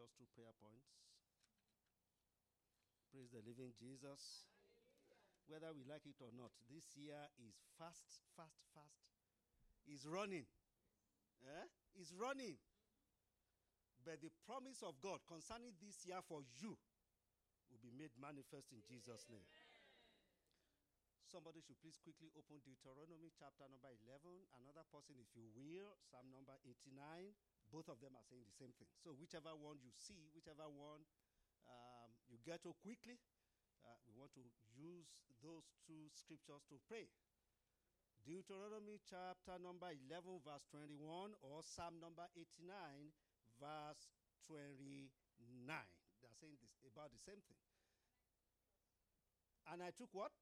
just 2 prayer points. Praise the living Jesus. Whether we like it or not, this year is fast. It's running. It's running. But the promise of God concerning this year for you will be made manifest in Jesus' name. Somebody should please quickly open Deuteronomy chapter number 11. Another person, if you will, Psalm number 89. Both of them are saying the same thing. So whichever one you see, whichever one you get to quickly, we want to use those 2 scriptures to pray. Deuteronomy chapter number 11 verse 21 or Psalm number 89 verse 29. They are saying this about the same thing. And I took what?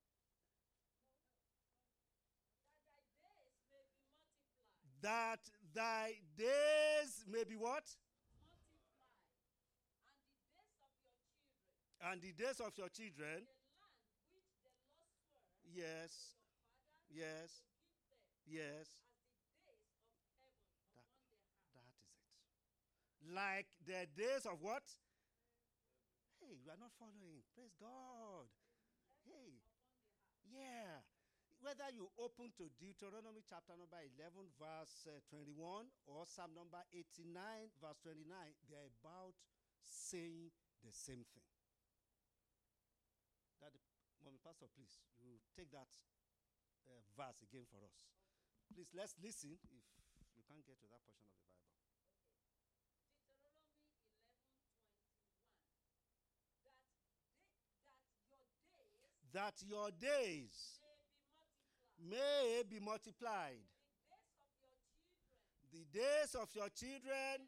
That thy days may be what? Multiply. And the days of your children. And the days of your children. The land which the Lord swore Yes. to your father Yes. to give them. Yes. As the days of heaven upon their heart. That is it. Like the days of what? Hey, you are not following. Praise God. Hey. Upon their heart. Yeah. Whether you open to Deuteronomy chapter number 11 verse 21 or Psalm number 89 verse 29, they are about saying the same thing. Mommy Pastor, please, you take that verse again for us. Please, let's listen if you can't get to that portion of the Bible. Okay. Deuteronomy 11:21. That your days May be multiplied. the days of your children,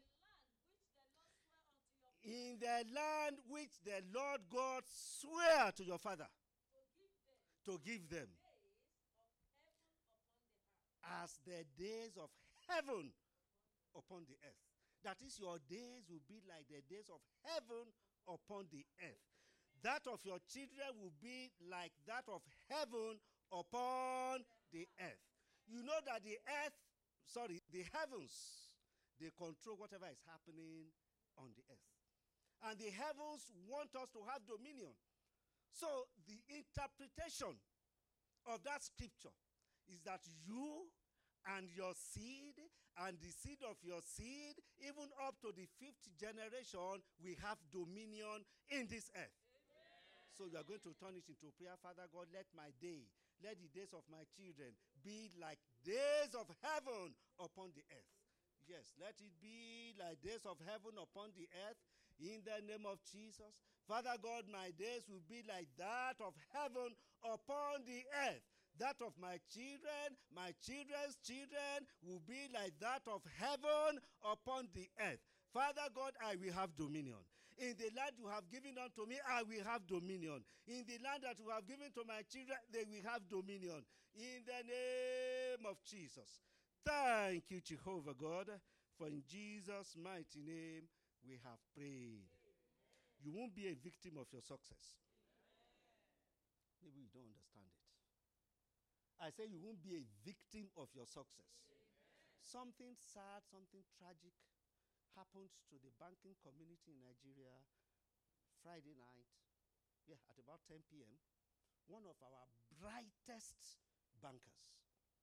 The days of your children in the land which the Lord God swore to your father to give them days of heaven upon the earth. as the days of heaven upon the earth. That is, your days will be like the days of heaven upon the earth. That of your children will be like that of heaven upon the earth. You know that the heavens, they control whatever is happening on the earth. And the heavens want us to have dominion. So the interpretation of that scripture is that you and your seed and the seed of your seed, even up to the 5th generation, we have dominion in this earth. So you are going to turn it into prayer. Father God, let the days of my children be like days of heaven upon the earth. Yes, let it be like days of heaven upon the earth in the name of Jesus. Father God, my days will be like that of heaven upon the earth. That of my children, my children's children will be like that of heaven upon the earth. Father God, I will have dominion. In the land you have given unto me, I will have dominion. In the land that you have given to my children, they will have dominion. In the name of Jesus. Thank you, Jehovah God, for in Jesus' mighty name we have prayed. Amen. You won't be a victim of your success. Amen. Maybe you don't understand it. I say you won't be a victim of your success. Amen. Something sad, something tragic happened to the banking community in Nigeria Friday night, at about 10 p.m. One of our brightest bankers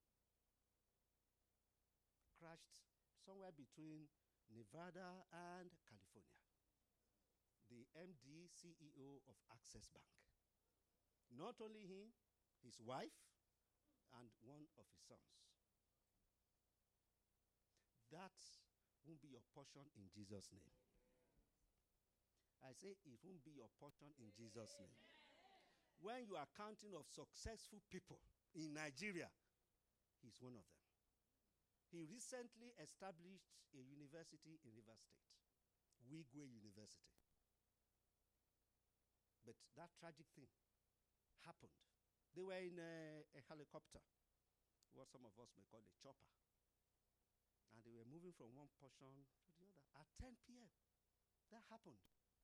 crashed somewhere between Nevada and California. The MD, CEO of Access Bank. Not only him, his wife, and one of his sons. That won't be your portion in Jesus' name. I say it won't be your portion in Jesus' name. When you are counting of successful people in Nigeria, he's one of them. He recently established a university in Rivers State, Wigwe University. But that tragic thing happened. They were in a helicopter, what some of us may call a chopper. And they were moving from one portion to the other at 10 p.m. That happened.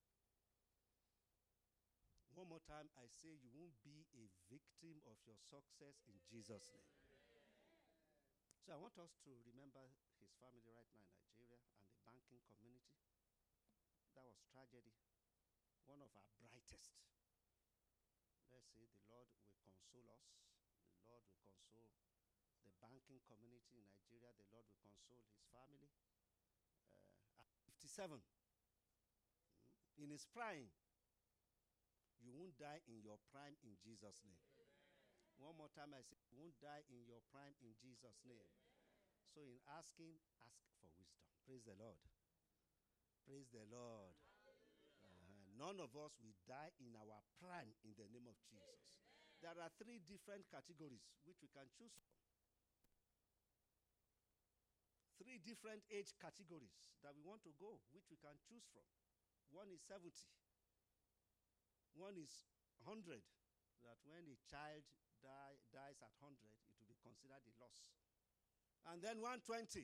One more time, I say you won't be a victim of your success in Jesus' name. So I want us to remember his family right now in Nigeria and the banking community. That was tragedy, one of our brightest. Let's say the Lord will console us. The Lord will console the banking community in Nigeria. The Lord will console his family. At 57, in his prime, you won't die in your prime in Jesus' name. One more time, I say, you won't die in your prime in Jesus' name. So, in asking, ask for wisdom. Praise the Lord. Praise the Lord. None of us will die in our prime in the name of Jesus. There are 3 different categories which we can choose from. 3 different age categories that we want to go, which we can choose from. One is 70. One is 100. That when a child dies at 100, it will be considered a loss. And then 120.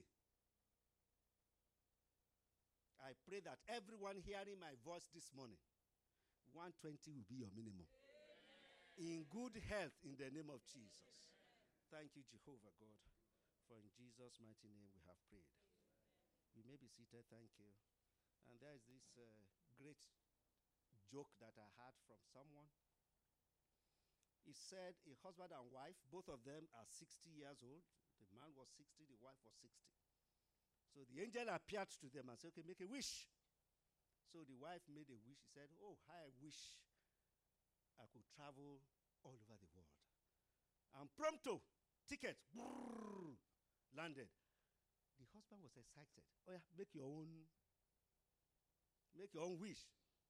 I pray that everyone hearing my voice this morning, 120 will be your minimum. In good health, in the name of Jesus. Thank you, Jehovah God, for in Jesus' mighty name we have prayed. You may be seated. Thank you. And there is this great joke that I heard from someone. He said a husband and wife, both of them are 60 years old. The man was 60, the wife was 60. So the angel appeared to them and said, okay, make a wish. So the wife made a wish. She said, oh, how I wish I could travel all over the world. And prompto, ticket, brrr, landed. The husband was excited. Oh yeah, make your own wish.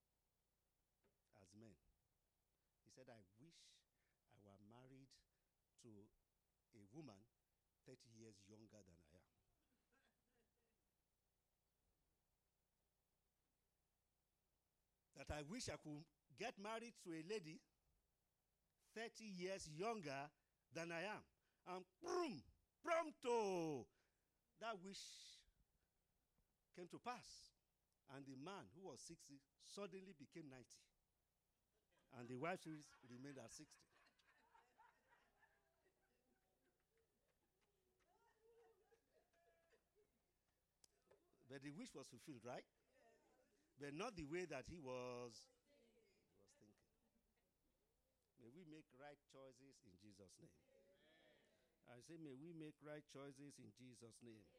As men. He said, I wish I were married to a woman 30 years younger than I am. That I wish I could get married to a lady 30 years younger than I am. And boom, prompto, that wish came to pass. And the man who was 60 suddenly became 90. And the wife remained at 60. But the wish was fulfilled, right? But not the way that he was thinking. May we make right choices in Jesus' name. I say, may we make right choices in Jesus' name.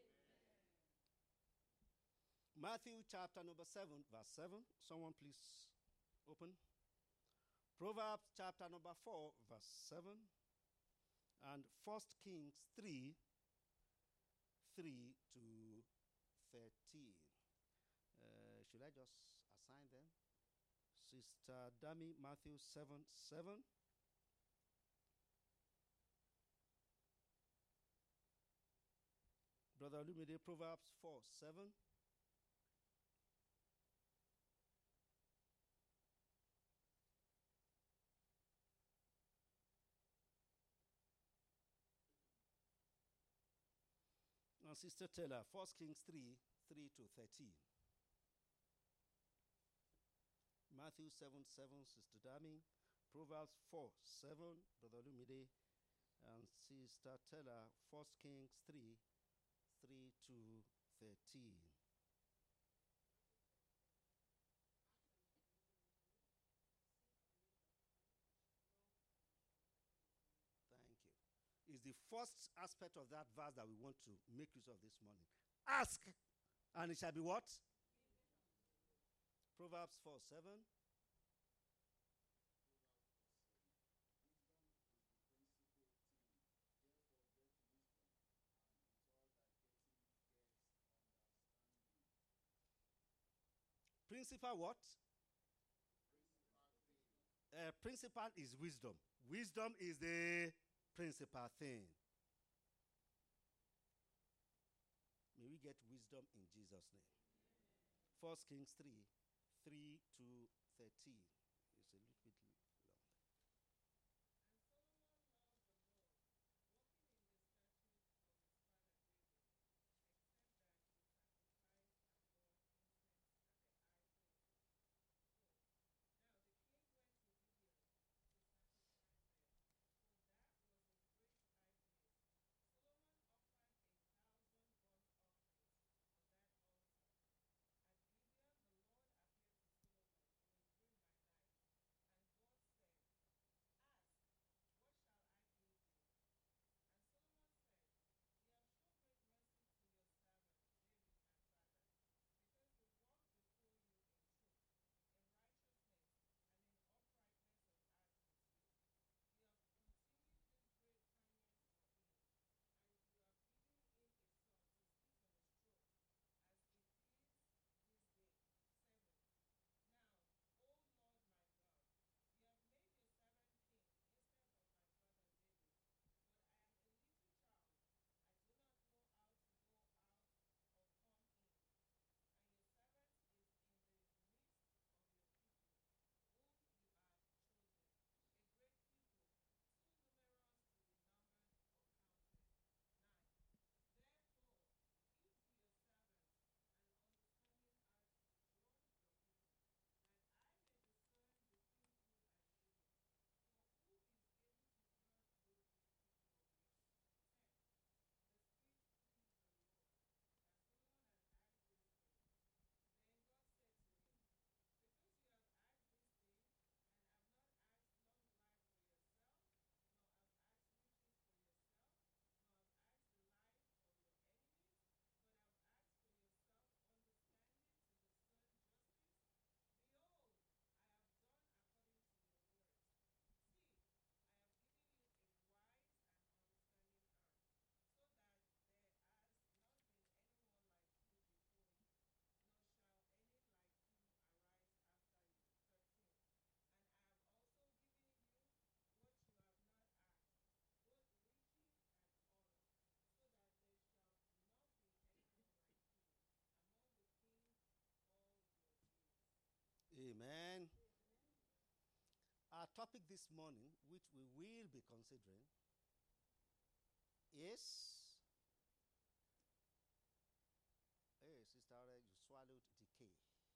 Matthew chapter number 7, verse 7. Someone please open. Proverbs chapter number 4, verse 7. And 1 Kings 3, 3 to 13. Should I just assign them? Sister Dami, Matthew 7, 7. Brother Lumide, Proverbs 4, 7. And Sister Taylor, 1 Kings 3, 3 to 13. Matthew 7, 7, Sister Dami. Proverbs 4, 7, Brother Lumide. And Sister Taylor, 1 Kings 3, 3 to 13. Thank you. Is the first aspect of that verse that we want to make use of this morning. Ask, and it shall be what? Proverbs 4, 7. Principal what? Principal is wisdom. Wisdom is the principal thing. May we get wisdom in Jesus' name. 1 Kings 3, 3 to 13. It's a little bit long. topic this morning, which we will be considering, is. Hey, Sister, you swallowed decay.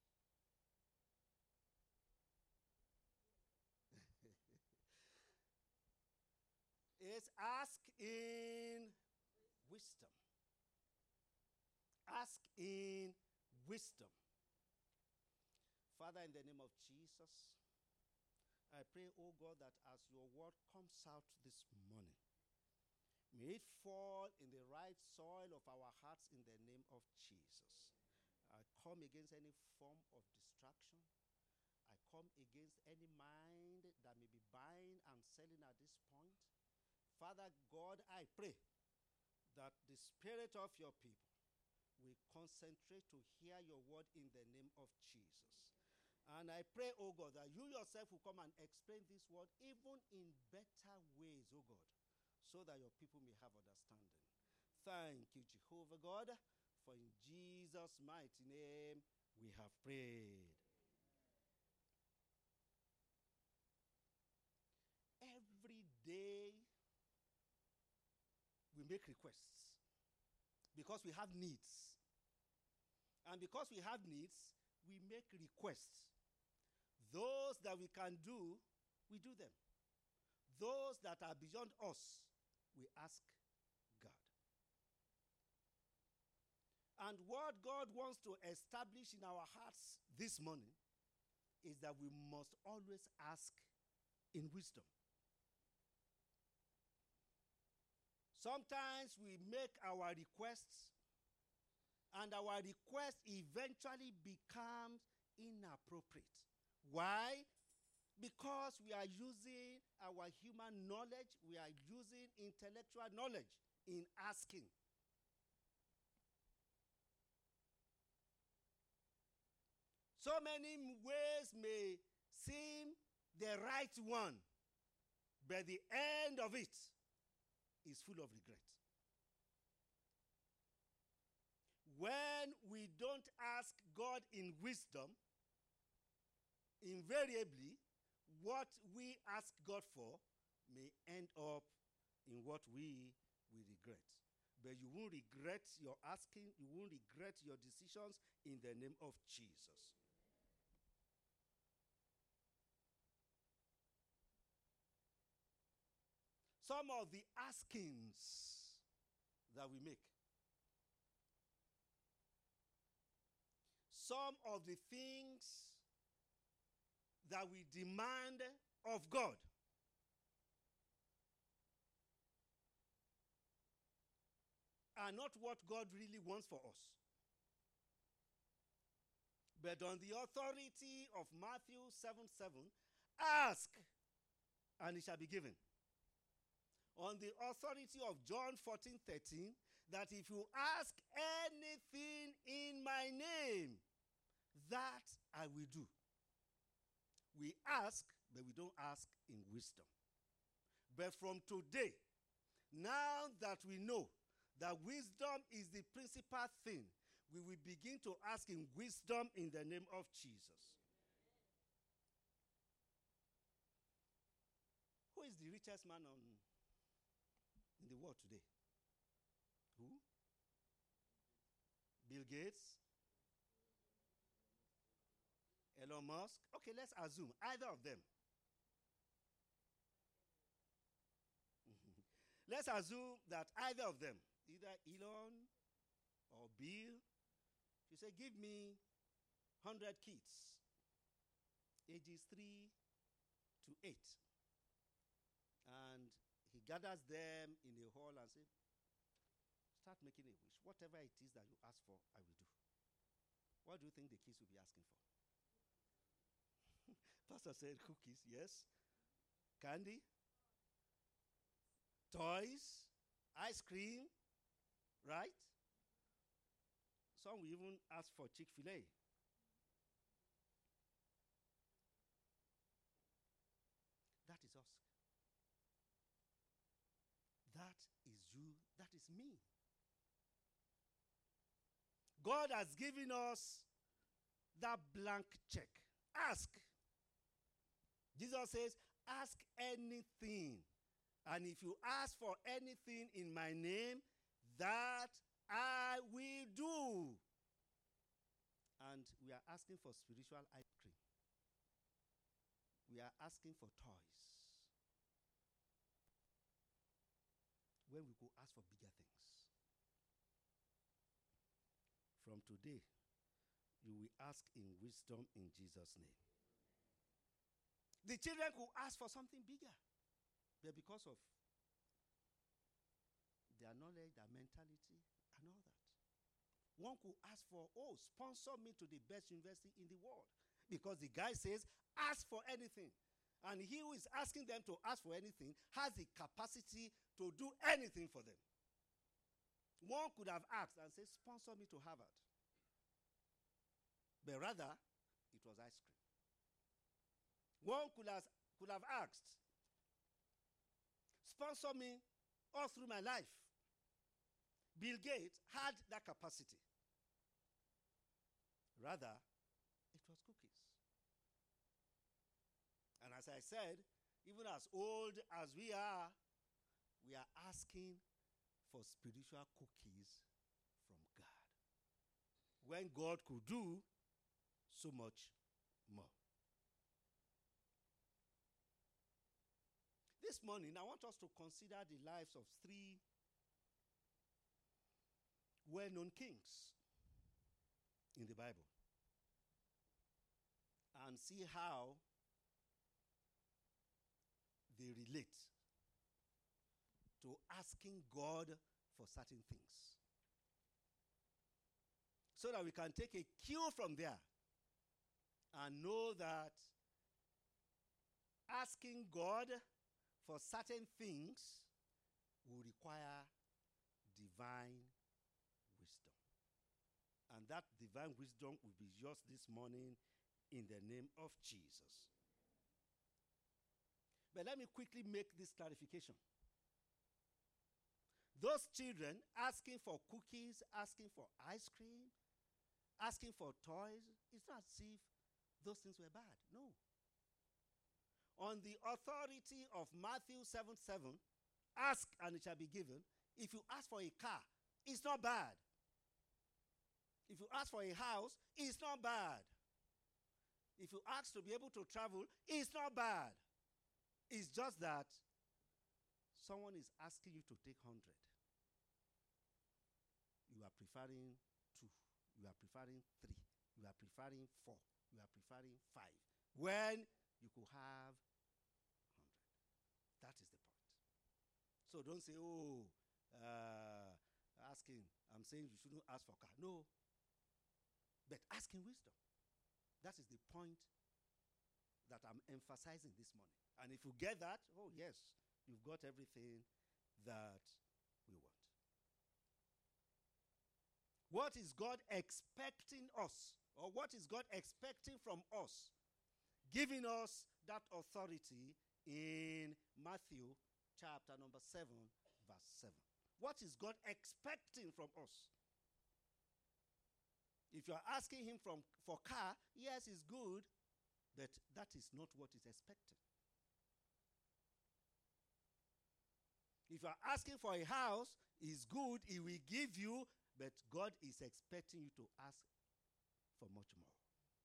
Is ask in wisdom. Ask in wisdom. Father, in the name of Jesus, I pray, oh God, that as your word comes out this morning, may it fall in the right soil of our hearts in the name of Jesus. I come against any form of distraction. I come against any mind that may be buying and selling at this point. Father God, I pray that the spirit of your people will concentrate to hear your word in the name of Jesus. And I pray, oh God, that you yourself will come and explain this word even in better ways, oh God, so that your people may have understanding. Thank you, Jehovah God, for in Jesus' mighty name we have prayed. Every day we make requests because we have needs. And because we have needs, we make requests. Those that we can do, we do them. Those that are beyond us, we ask God. And what God wants to establish in our hearts this morning is that we must always ask in wisdom. Sometimes we make our requests, and our request eventually becomes inappropriate. Why? Because we are using our human knowledge, we are using intellectual knowledge in asking. So many ways may seem the right one, but the end of it is full of regret. When we don't ask God in wisdom, invariably, what we ask God for may end up in what we will regret. But you won't regret your asking, you won't regret your decisions in the name of Jesus. Some of the askings that we make, some of the things that we demand of God are not what God really wants for us. But on the authority of Matthew 7:7, ask and it shall be given. On the authority of John 14:13, that if you ask anything in my name, that I will do. We ask, but we don't ask in wisdom. But from today, now that we know that wisdom is the principal thing, we will begin to ask in wisdom in the name of Jesus. Who is the richest man in the world today? Who? Bill Gates? Elon Musk? Okay, let's assume either of them. Let's assume that either of them, either Elon or Bill, you say, give me 100 kids, ages 3 to 8. And he gathers them in a hall and says, start making a wish. Whatever it is that you ask for, I will do. What do you think the kids will be asking for? Pastor said cookies, yes. Candy, toys, ice cream, right? Some will even ask for Chick-fil-A. That is us. That is you. That is me. God has given us that blank check. Ask. Jesus says, ask anything. And if you ask for anything in my name, that I will do. And we are asking for spiritual ice cream. We are asking for toys. When we could ask for bigger things. From today, you will ask in wisdom in Jesus' name. The children could ask for something bigger. But because of their knowledge, their mentality, and all that. One could ask for, sponsor me to the best university in the world. Because the guy says, ask for anything. And he who is asking them to ask for anything has the capacity to do anything for them. One could have asked and said, sponsor me to Harvard. But rather, it was ice cream. One could have asked, sponsor me all through my life. Bill Gates had that capacity. Rather, it was cookies. And as I said, even as old as we are asking for spiritual cookies from God. When God could do so much more. This morning, I want us to consider the lives of 3 well-known kings in the Bible and see how they relate to asking God for certain things. So that we can take a cue from there and know that asking God for certain things will require divine wisdom. And that divine wisdom will be yours this morning in the name of Jesus. But let me quickly make this clarification. Those children asking for cookies, asking for ice cream, asking for toys, it's not as if those things were bad. No. On the authority of Matthew 7:7, ask and it shall be given. If you ask for a car, it's not bad. If you ask for a house, it's not bad. If you ask to be able to travel, it's not bad. It's just that someone is asking you to take 100. You are preferring 2. You are preferring 3. You are preferring 4. You are preferring 5. When you could have 100. That is the point. So don't say, asking. I'm saying you shouldn't ask for car. No. But asking wisdom. That is the point that I'm emphasizing this morning. And if you get that, yes, you've got everything that we want. What is God expecting us? Or what is God expecting from us? Giving us that authority in Matthew chapter number 7, verse 7. What is God expecting from us? If you're asking him for car, yes, it's good, but that is not what is expected. If you're asking for a house, it's good, he will give you, but God is expecting you to ask for much more.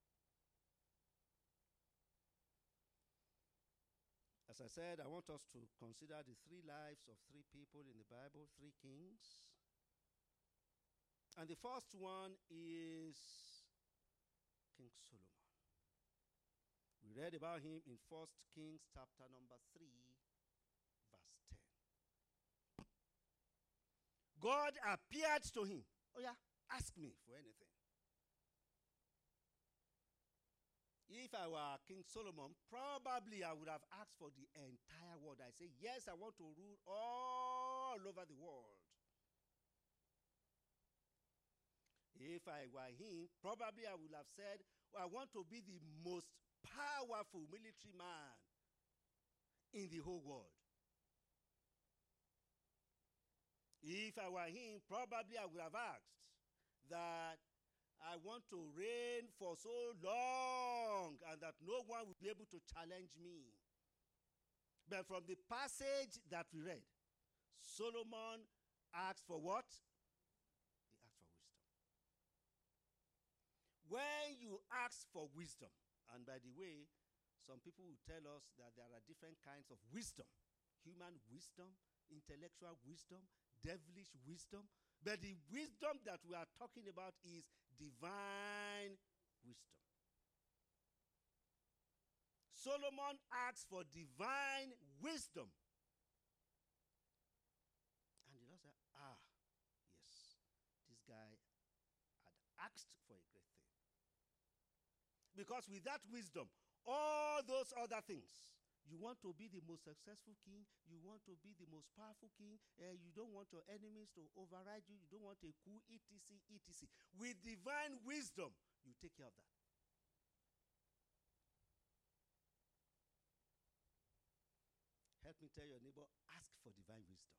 As I said, I want us to consider the 3 lives of 3 people in the Bible, 3 kings. And the first one is King Solomon. We read about him in 1 Kings chapter number 3, verse 10. God appeared to him. Ask me for anything. If I were King Solomon, probably I would have asked for the entire world. I say, yes, I want to rule all over the world. If I were him, probably I would have said, I want to be the most powerful military man in the whole world. If I were him, probably I would have asked that I want to reign for so long and that no one will be able to challenge me. But from the passage that we read, Solomon asked for what? He asked for wisdom. When you ask for wisdom, and by the way, some people will tell us that there are different kinds of wisdom: human wisdom, intellectual wisdom, devilish wisdom. But the wisdom that we are talking about is divine wisdom. Solomon asked for divine wisdom. And the Lord said, yes, this guy had asked for a great thing. Because with that wisdom, all those other things, you want to be the most successful king, you want to be the most powerful king, you don't want your enemies to override you, you don't want a coup, etc., etc. With divine wisdom, you take care of that. Help me tell your neighbor, ask for divine wisdom.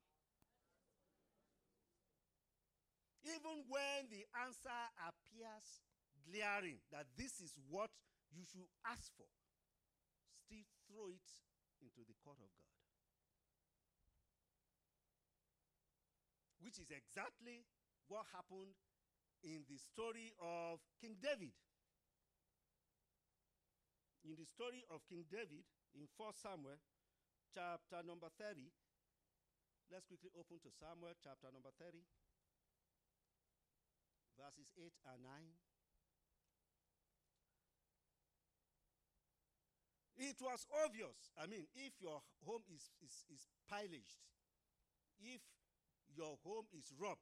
Even when the answer appears glaring that this is what you should ask for, still throw it into the court of God. Which is exactly what happened in the story of King David. In the story of King David, in 1 Samuel, chapter number 30. Let's quickly open to Samuel, chapter number 30, verses 8 and 9. It was obvious. I mean, if your home is pillaged, if your home is robbed,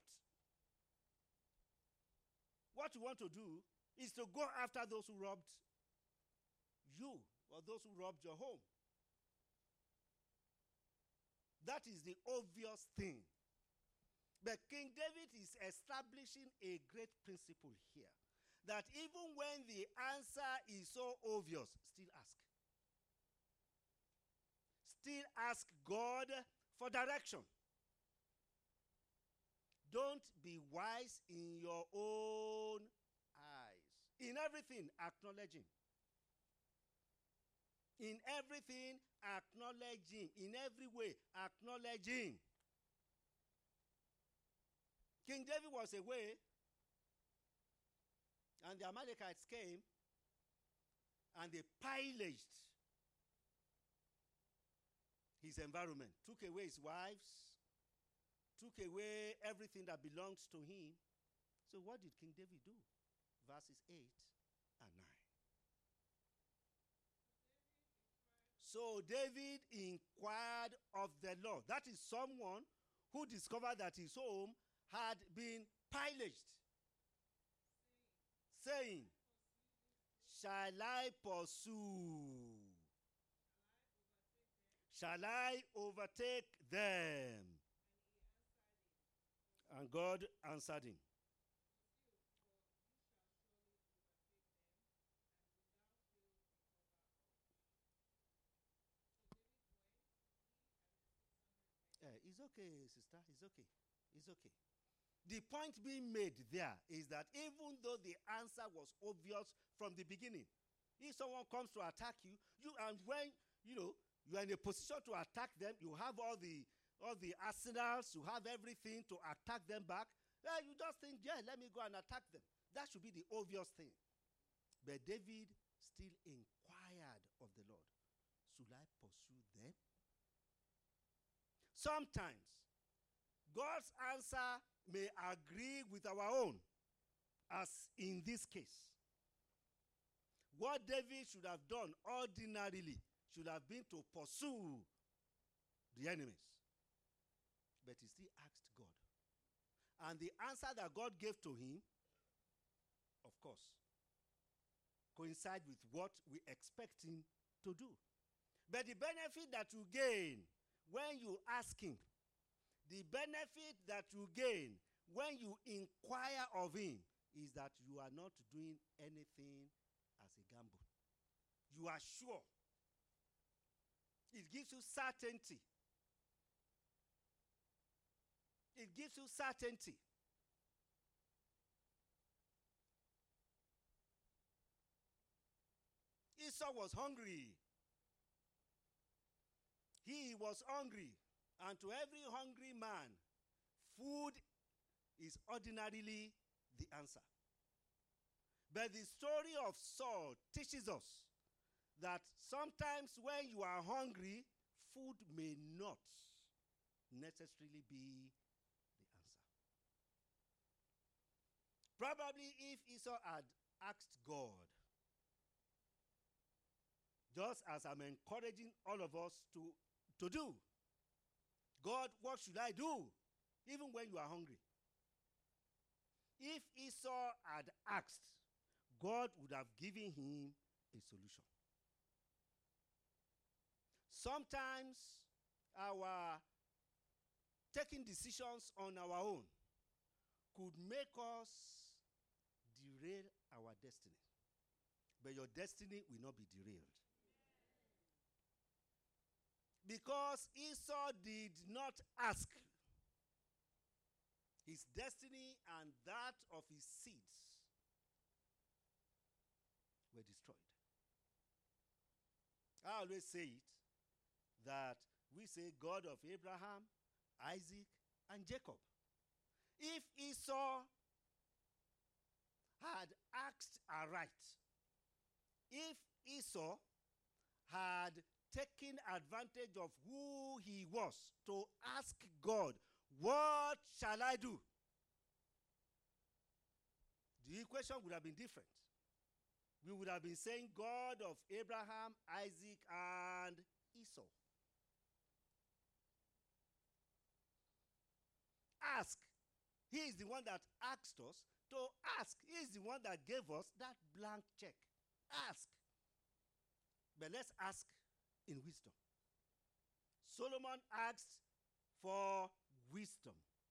what you want to do is to go after those who robbed you or those who robbed your home. That is the obvious thing. But King David is establishing a great principle here. That even when the answer is so obvious, still ask. Still ask God for direction. Don't be wise in your own eyes. In everything, acknowledging. In everything, acknowledging. In every way, acknowledging. King David was away, and the Amalekites came, and they pillaged his environment, took away his wives, took away everything that belonged to him. So what did King David do? Verses 8 and 9. So David inquired of the Lord. That is someone who discovered that his home had been pillaged, saying, shall I pursue? Shall I overtake them? And God answered him. It's okay, sister. It's okay. It's okay. The point being made there is that even though the answer was obvious from the beginning, if someone comes to attack you, and when you are in a position to attack them, you have all the arsenals, you have everything to attack them back. You just think, yeah, let me go and attack them. That should be the obvious thing. But David still inquired of the Lord, should I pursue them? Sometimes God's answer may agree with our own, as in this case. What David should have done ordinarily should have been to pursue the enemies. But he still asked God. And the answer that God gave to him, of course, coincide with what we expect him to do. But the benefit that you gain when you ask him, the benefit that you gain when you inquire of him, is that you are not doing anything as a gamble. You are sure. It gives you certainty. It gives you certainty. Esau was hungry. He was hungry, and to every hungry man, food is ordinarily the answer. But the story of Saul teaches us that sometimes when you are hungry, food may not necessarily be the answer. Probably if Esau had asked God, just as I'm encouraging all of us to do, God, what should I do? Even when you are hungry. If Esau had asked, God would have given him a solution. Sometimes our taking decisions on our own could make us derail our destiny. But your destiny will not be derailed. Because Esau did not ask, his destiny and that of his seeds were destroyed. I always say it, that we say God of Abraham, Isaac, and Jacob. If Esau had asked aright, if Esau had taken advantage of who he was to ask God, what shall I do? The equation would have been different. We would have been saying God of Abraham, Isaac, and Esau. Ask. He is the one that asked us to ask. He is the one that gave us that blank check. Ask. But let's ask in wisdom. Solomon asked for wisdom.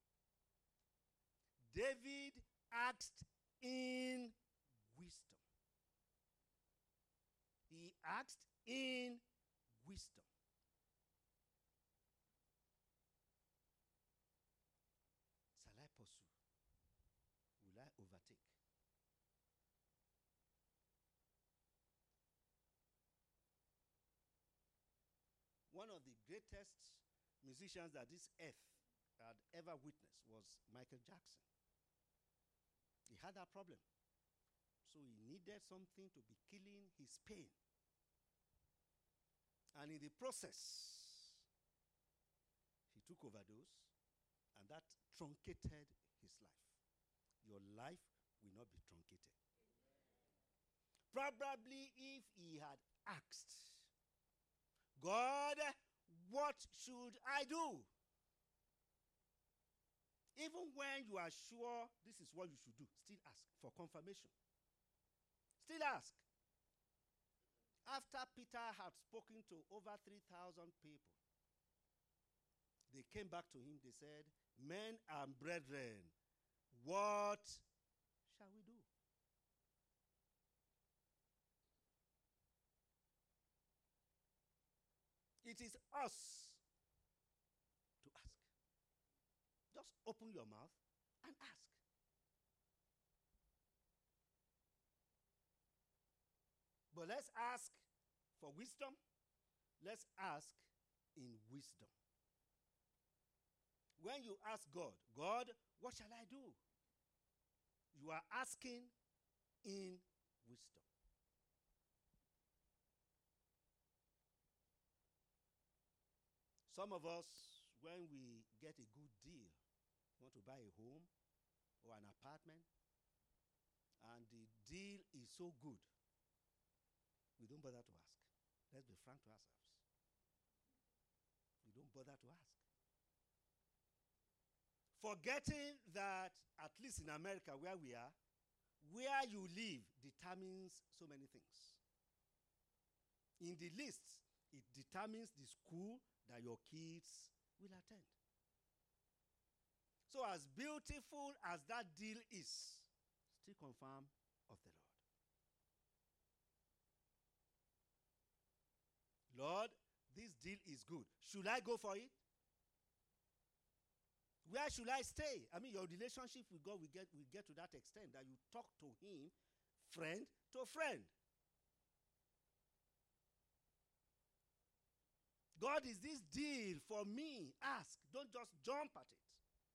David asked in wisdom. He asked in wisdom. Shall I pursue? Will I overtake? One of the greatest musicians that this earth had ever witnessed was Michael Jackson. He had that problem. So he needed something to be killing his pain. And in the process, he took overdose, and that truncated his life. Your life will not be truncated. Probably if he had asked, God, what should I do? Even when you are sure this is what you should do, still ask for confirmation. Still ask. After Peter had spoken to over 3,000 people, they came back to him. They said, men and brethren, what shall we do? It is us to ask. Just open your mouth and ask. But let's ask for wisdom. Let's ask in wisdom. When you ask God, God, what shall I do? You are asking in wisdom. Some of us, when we get a good deal, want to buy a home or an apartment, and the deal is so good, we don't bother to ask. Let's be frank to ourselves. We don't bother to ask. Forgetting that, at least in America where we are, where you live determines so many things. In the list, it determines the school that your kids will attend. So as beautiful as that deal is, still confirm of the Lord. Lord, this deal is good. Should I go for it? Where should I stay? I mean, your relationship with God will get to that extent that you talk to him, friend to friend. God, is this deal for me? Ask. Don't just jump at it.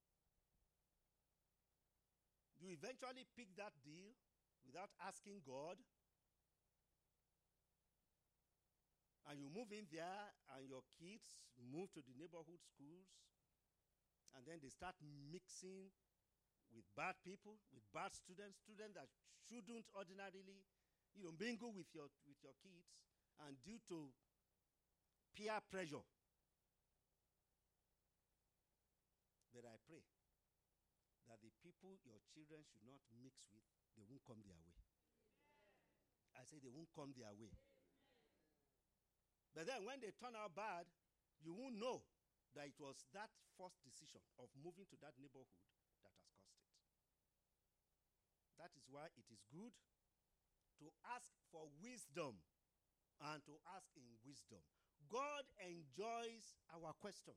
You eventually pick that deal without asking God, and you move in there, and your kids move to the neighborhood schools, and then they start mixing with bad people, with bad students, students that shouldn't ordinarily, mingle with your kids, and due to peer pressure. But I pray that the people your children should not mix with, they won't come their way. I say they won't come their way. But then when they turn out bad, you won't know that it was that first decision of moving to that neighborhood that has caused it. That is why it is good to ask for wisdom and to ask in wisdom. God enjoys our questions.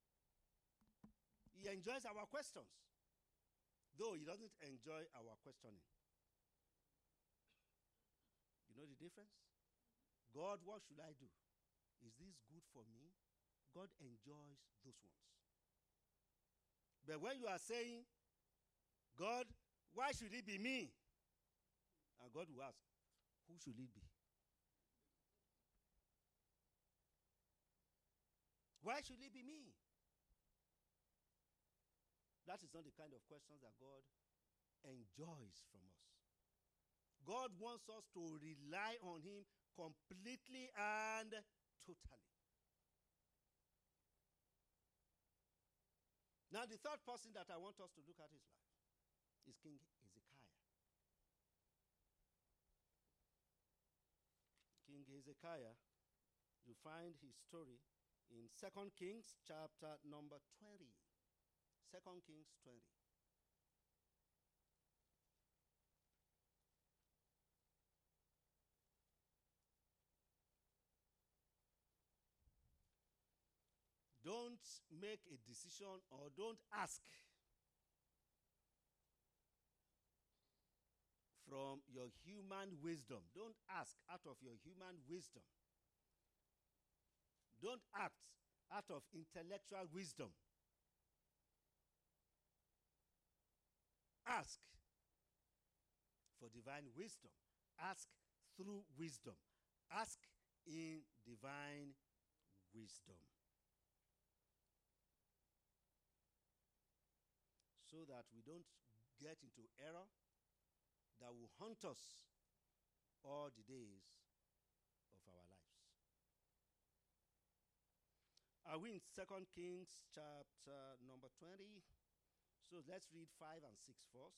He enjoys our questions, though he doesn't enjoy our questioning. You know the difference? God, what should I do? Is this good for me? God enjoys those ones. But when you are saying, God, why should it be me? And God will ask, who should it be? Why should it be me? That is not the kind of questions that God enjoys from us. God wants us to rely on him completely and totally. Now, the third person that I want us to look at his life is King Hezekiah. King Hezekiah, you find his story in 2 Kings chapter number 20. 2 Kings 20. Don't make a decision or don't ask from your human wisdom. Don't ask out of your human wisdom. Don't act out of intellectual wisdom. Ask for divine wisdom. Ask through wisdom. Ask in divine wisdom. So that we don't get into error that will haunt us all the days of our lives. Are we in 2 Kings chapter number 20? So let's read 5 and 6 first.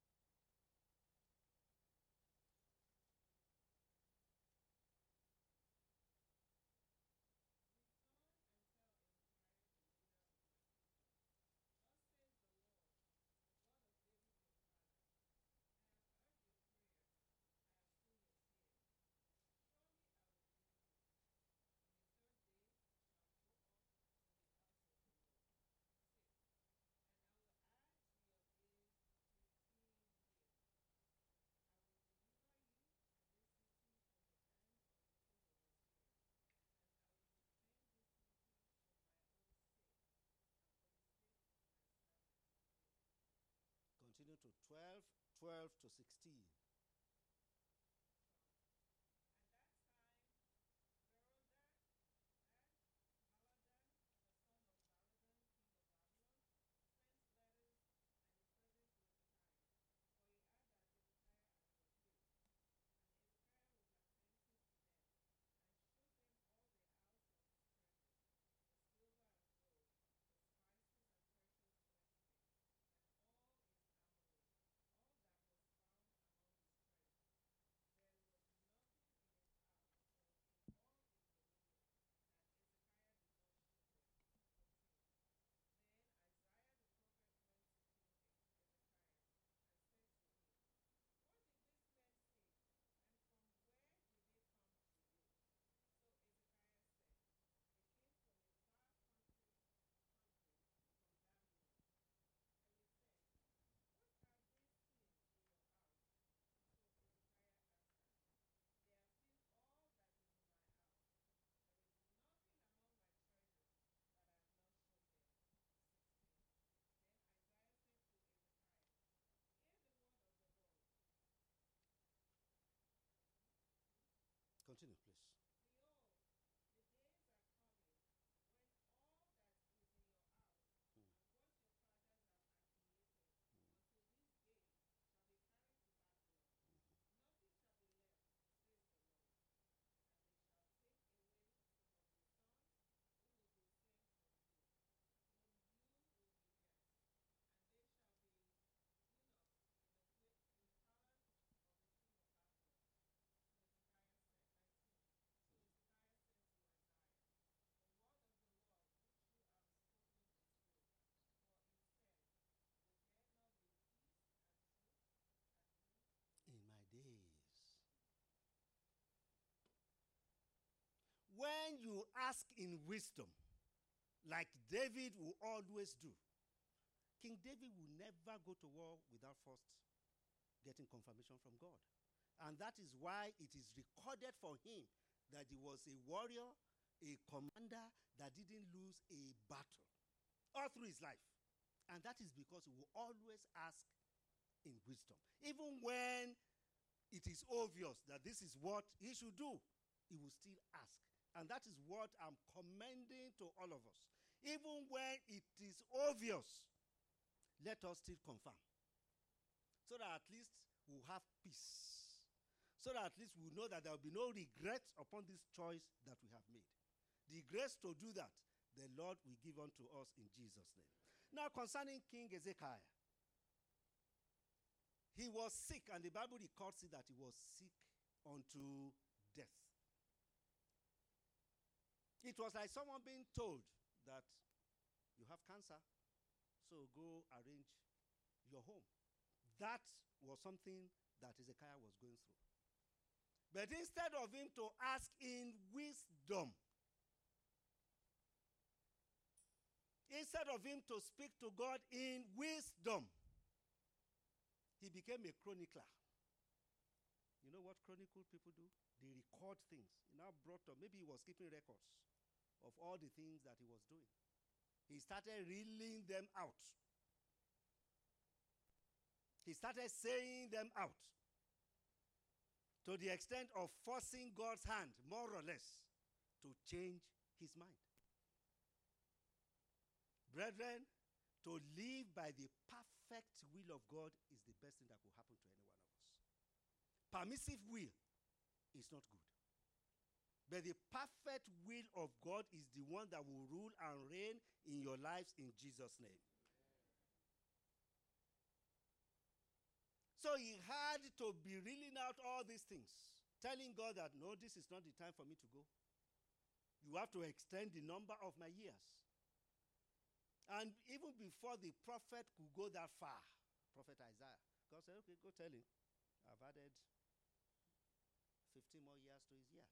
Continue to 12 to 16. Continue, please. Behold, the days are coming when all that is in your house and what your fathers have accumulated until this day shall be carried to Babylon. Nothing shall be left, says the Lord. And they shall take away some of your sons who will descend from you, whom you will beget, and they shall be eunuchs in the palace of the king of Babylon. So Hezekiah said, 19. So Hezekiah said to Isaiah, the word of the Lord which you have spoken is good. For he said, would there not be peace and truth at least In my days. When you ask in wisdom, like David will always do, King David will never go to war without first getting confirmation from God. And that is why it is recorded for him that he was a warrior, a commander that didn't lose a battle all through his life. And that is because he will always ask in wisdom. Even when it is obvious that this is what he should do, he will still ask. And that is what I'm commending to all of us. Even when it is obvious, let us still confirm. So that at least we'll have peace. So that at least we'll know that there will be no regret upon this choice that we have made. The grace to do that, the Lord will give unto us in Jesus' name. Now, concerning King Hezekiah, he was sick, and the Bible records it that he was sick unto death. It was like someone being told that you have cancer, so go arrange your home. That was something that Hezekiah was going through. But instead of him to ask in wisdom, instead of him to speak to God in wisdom, he became a chronicler. You know what chronicle people do? They record things. He now brought up, maybe he was keeping records of all the things that he was doing. He started reeling them out. He started saying them out to the extent of forcing God's hand, more or less, to change his mind. Brethren, to live by the perfect will of God is the best thing that will happen to any one of us. Permissive will is not good. But the perfect will of God is the one that will rule and reign in your lives in Jesus' name. So he had to be reeling out all these things, telling God that, no, this is not the time for me to go. You have to extend the number of my years. And even before the prophet could go that far, Prophet Isaiah, God said, okay, go tell him, I've added 15 more years to his years.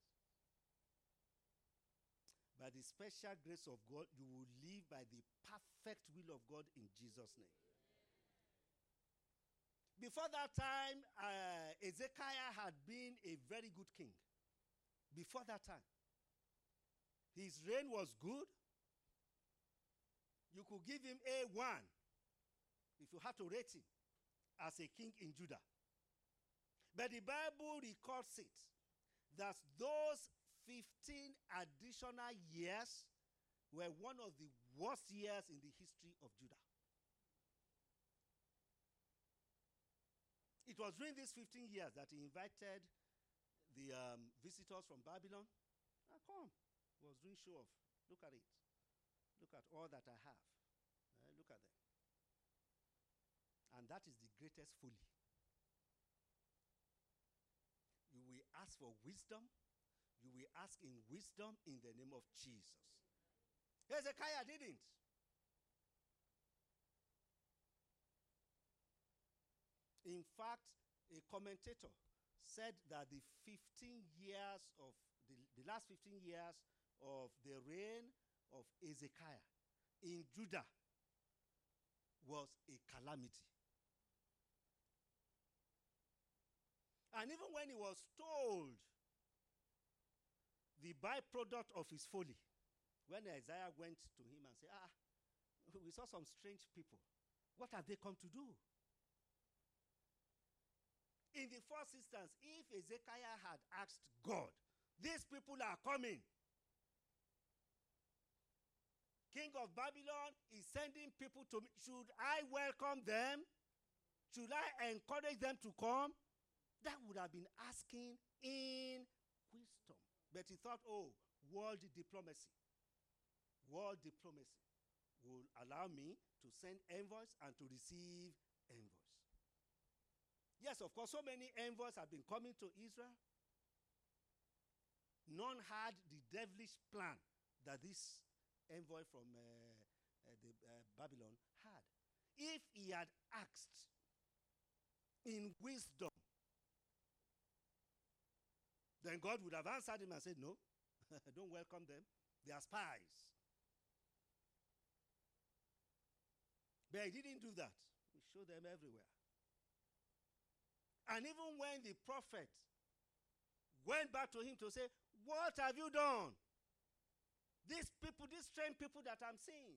By the special grace of God, you will live by the perfect will of God in Jesus' name. Before that time, Hezekiah had been a very good king. Before that time, his reign was good. You could give him A1 if you had to rate him as a king in Judah. But the Bible records it that those 15 additional years were one of the worst years in the history of Judah. It was during these 15 years that he invited the visitors from Babylon. Come. He was doing show off. Look at it. Look at all that I have. Look at them. And that is the greatest folly. You will ask for wisdom. You will ask in wisdom in the name of Jesus. Hezekiah didn't. In fact, a commentator said that the 15 years of the last 15 years of the reign of Hezekiah in Judah was a calamity. And even when he was told the byproduct of his folly, when Isaiah went to him and said, we saw some strange people. What have they come to do? In the first instance, if Hezekiah had asked God These people are coming. King of Babylon is sending people to me. Should I welcome them? Should I encourage them to come? That would have been asking in wisdom. But he thought, oh, world diplomacy will allow me to send envoys and to receive envoys. Yes, of course, so many envoys have been coming to Israel. None had the devilish plan that this envoy from Babylon had. If he had asked in wisdom, then God would have answered him and said, no, don't welcome them. They are spies. But he didn't do that. He showed them everywhere. And even when the prophet went back to him to say, what have you done? These people, these strange people that I'm seeing,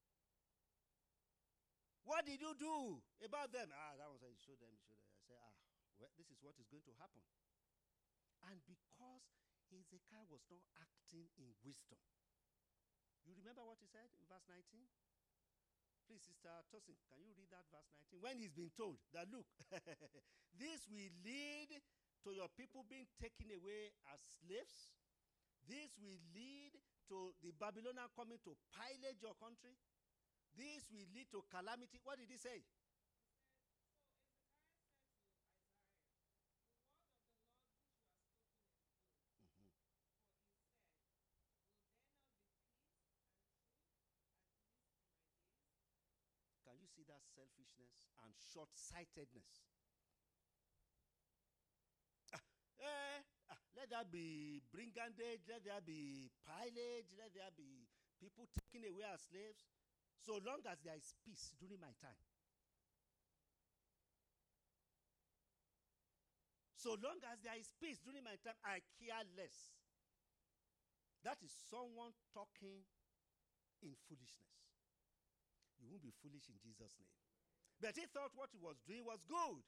what did you do about them? That was he showed them. I said, well, this is what is going to happen. And because Hezekiah was not acting in wisdom, you remember what he said in verse 19? Please, Sister Tosin, can you read that verse 19? When he's been told that, look, this will lead to your people being taken away as slaves. This will lead to the Babylonian coming to pillage your country. This will lead to calamity. What did he say? Can you see that selfishness and short-sightedness? Let there be brigandage, let there be pillage, let there be people taken away as slaves, so long as there is peace during my time. So long as there is peace during my time, I care less. That is someone talking in foolishness. You won't be foolish in Jesus' name. But he thought what he was doing was good.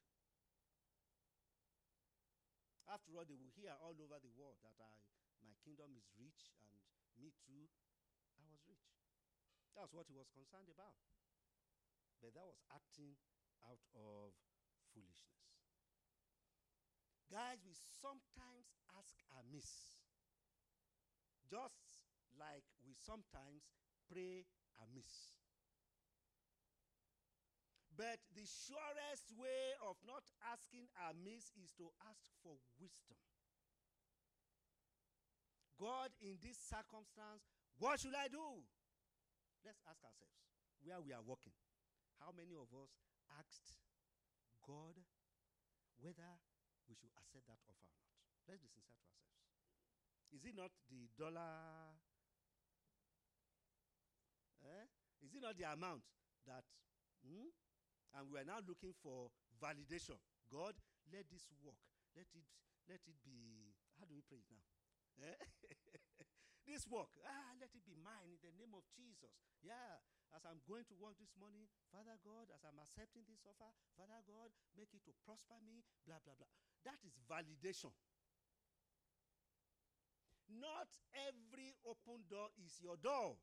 After all, they will hear all over the world that my kingdom is rich, and me too, I was rich. That was what he was concerned about. But that was acting out of foolishness. Guys, we sometimes ask amiss, just like we sometimes pray amiss. But the surest way of not asking amiss is to ask for wisdom. God, in this circumstance, what should I do? Let's ask ourselves where we are walking. How many of us asked God whether we should accept that offer or not? Let's be sincere to ourselves. Is it not the dollar? Is it not the amount that... And we are now looking for validation. God, let this work. Let it be, how do we pray it now? This work, let it be mine in the name of Jesus. Yeah, as I'm going to work this morning, Father God, as I'm accepting this offer, Father God, make it to prosper me, blah, blah, blah. That is validation. Not every open door is your door.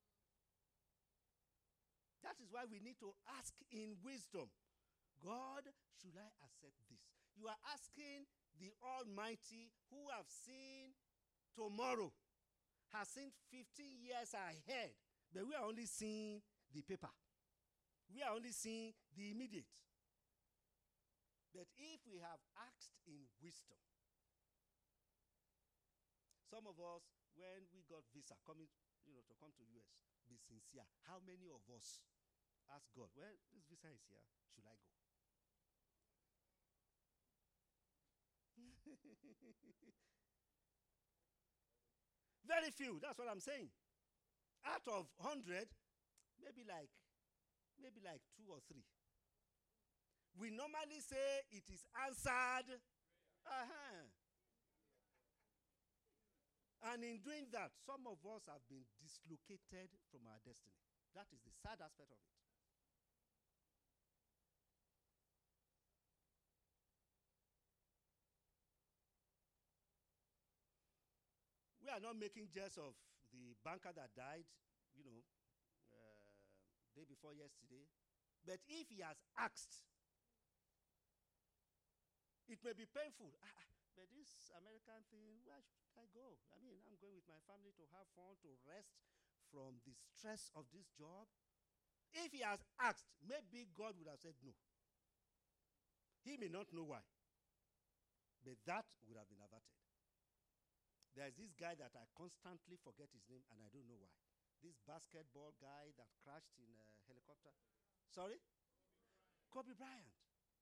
That is why we need to ask in wisdom. God, should I accept this? You are asking the Almighty, who have seen tomorrow, has seen 15 years ahead, but we are only seeing the paper. We are only seeing the immediate. But if we have asked in wisdom, some of us, when we got visa coming, to come to US, be sincere. How many of us ask God, well, this visa is here, should I go? Very few, that's what I'm saying. Out of 100, maybe like 2 or 3. We normally say it is answered. And in doing that, some of us have been dislocated from our destiny. That is the sad aspect of it. are not making jest of the banker that died, you know, day before yesterday. But if he has asked, it may be painful. But this American thing, where should I go? I mean, I'm going with my family to have fun, to rest from the stress of this job. If he has asked, maybe God would have said no. He may not know why, but that would have been averted. There's this guy that I constantly forget his name, and I don't know why. This basketball guy that crashed in a helicopter. Sorry? Kobe Bryant.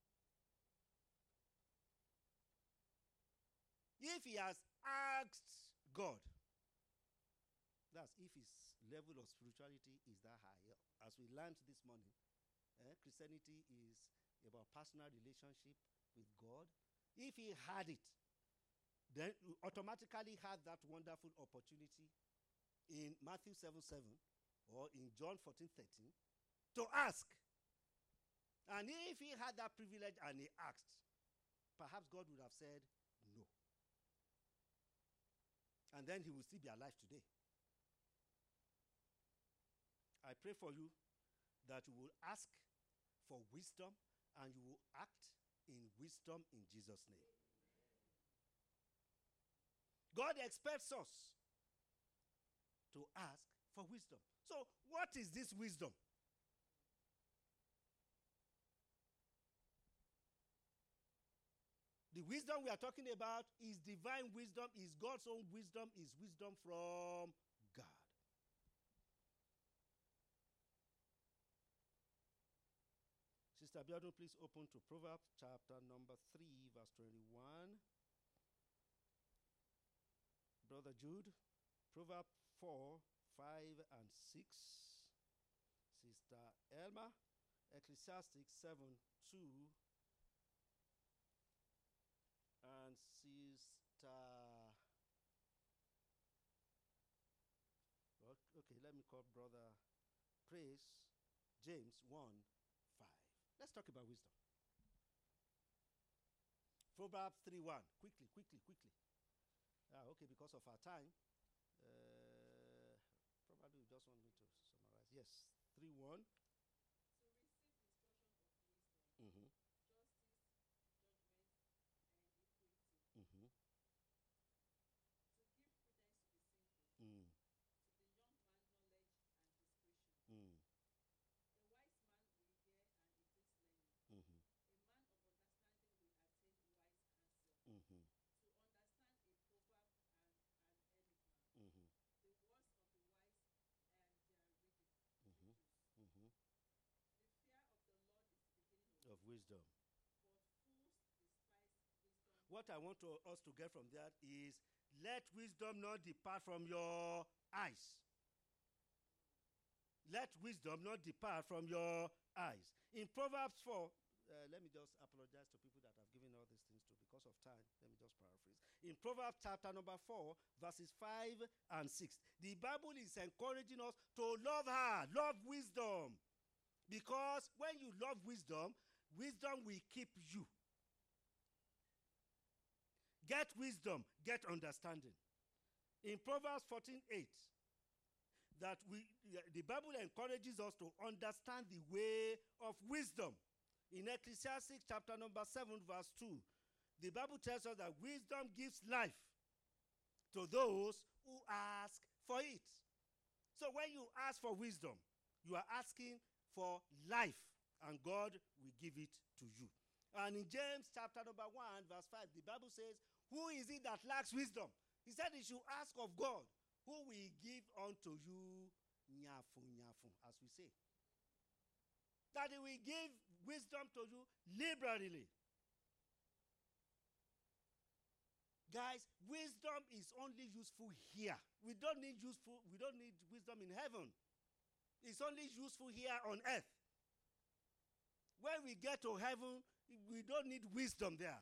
If he has asked God, that's if his level of spirituality is that high. As we learned this morning, Christianity is about personal relationship with God. If he had it, then you automatically had that wonderful opportunity in Matthew 7:7 or in John 14:13 to ask. And if he had that privilege and he asked, perhaps God would have said no. And then he will still be alive today. I pray for you that you will ask for wisdom and you will act in wisdom in Jesus' name. God expects us to ask for wisdom. So, what is this wisdom? The wisdom we are talking about is divine wisdom, is God's own wisdom, is wisdom from God. Sister Biodun, please open to Proverbs chapter number 3, verse 21. Brother Jude, Proverbs 4, 5, and 6. Sister Elma, Ecclesiastes 7, 2. And Sister... Okay, let me call Brother Praise, James 1, 5. Let's talk about wisdom. Proverbs 3:1. Quickly. Okay, because of our time. Probably you just want me to summarize. Yes, 3:1. To receive instruction of wisdom, Mm-hmm. justice, judgment, and equity. Mm-hmm. To give prudence to the simple, Mm. to the young man knowledge and discretion. Mm. A wise man will hear and it is learning. Mm-hmm. A man of understanding will attain wise answer. Mm-hmm. To understand a proverb and an enigma. Mm-hmm. The words of the wise and their riddles. Mm-hmm. Mm-hmm. The fear of the Lord is the beginning Of wisdom. but fools despise wisdom. What I want us to get from that is, let wisdom not depart from your eyes. Let wisdom not depart from your eyes. In Proverbs 4, let me just apologize to people that I've given all these things to because of time. Let me just paraphrase. In Proverbs chapter number 4, verses 5 and 6, the Bible is encouraging us to love her, love wisdom. Because when you love wisdom, wisdom will keep you. Get wisdom, get understanding. In Proverbs 14:8, that the Bible encourages us to understand the way of wisdom. In Ecclesiastes chapter number 7, verse 2, the Bible tells us that wisdom gives life to those who ask for it. So when you ask for wisdom, you are asking for life, and God will give it to you. And in James chapter number 1, verse 5, the Bible says, who is it that lacks wisdom? He said he should ask of God, who will give unto you nyafu, as we say. That he will give wisdom to you liberally. Guys, wisdom is only useful here. We don't need wisdom in heaven. It's only useful here on earth. When we get to heaven, we don't need wisdom there.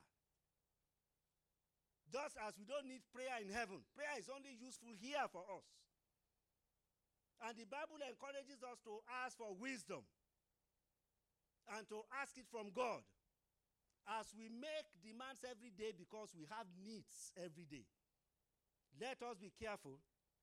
Just as we don't need prayer in heaven. Prayer is only useful here for us. And the Bible encourages us to ask for wisdom and to ask it from God. As we make demands every day because we have needs every day. Let us be careful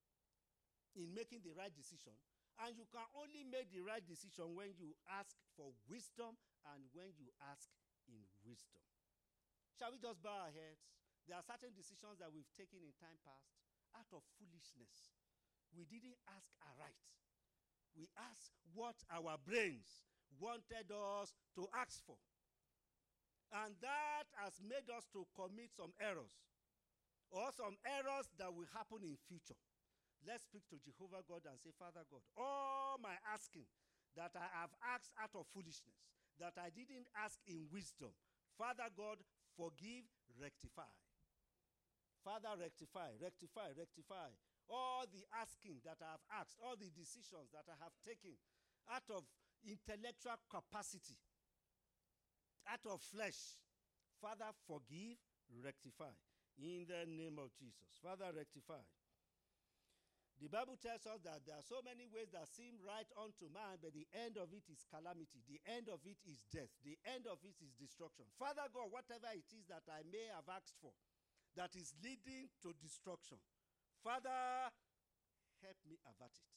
in making the right decision. And you can only make the right decision when you ask for wisdom and when you ask in wisdom. Shall we just bow our heads? There are certain decisions that we've taken in time past out of foolishness. We didn't ask aright. We asked what our brains wanted us to ask for. And that has made us to commit some errors, or some errors that will happen in future. Let's speak to Jehovah God and say, Father God, all my asking that I have asked out of foolishness, that I didn't ask in wisdom, Father God, forgive, rectify. Father, rectify, rectify, rectify. All the asking that I have asked, all the decisions that I have taken out of intellectual capacity, out of flesh, Father, forgive, rectify. In the name of Jesus. Father, rectify. The Bible tells us that there are so many ways that seem right unto man, but the end of it is calamity. The end of it is death. The end of it is destruction. Father God, whatever it is that I may have asked for that is leading to destruction, Father, help me avert it.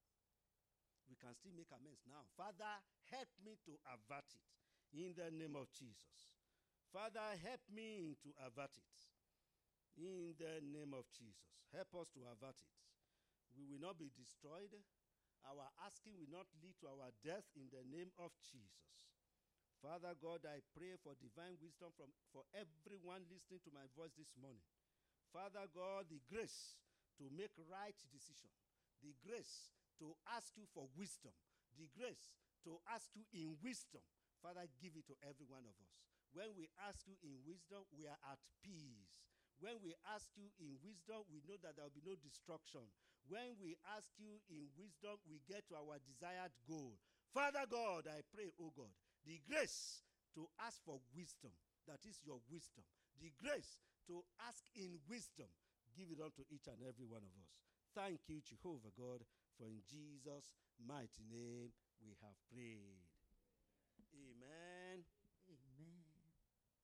We can still make amends now. Father, help me to avert it. In the name of Jesus. Father, help me to avert it. In the name of Jesus. Help us to avert it. We will not be destroyed. Our asking will not lead to our death in the name of Jesus. Father God, I pray for divine wisdom for everyone listening to my voice this morning. Father God, the grace to make right decision, the grace to ask you for wisdom, the grace to ask you in wisdom. Father, give it to every one of us. When we ask you in wisdom, we are at peace. When we ask you in wisdom, we know that there will be no destruction. When we ask you in wisdom, we get to our desired goal. Father God, I pray, oh God, the grace to ask for wisdom, that is your wisdom. The grace to ask in wisdom, give it unto each and every one of us. Thank you, Jehovah God, for in Jesus' mighty name we have prayed. Amen.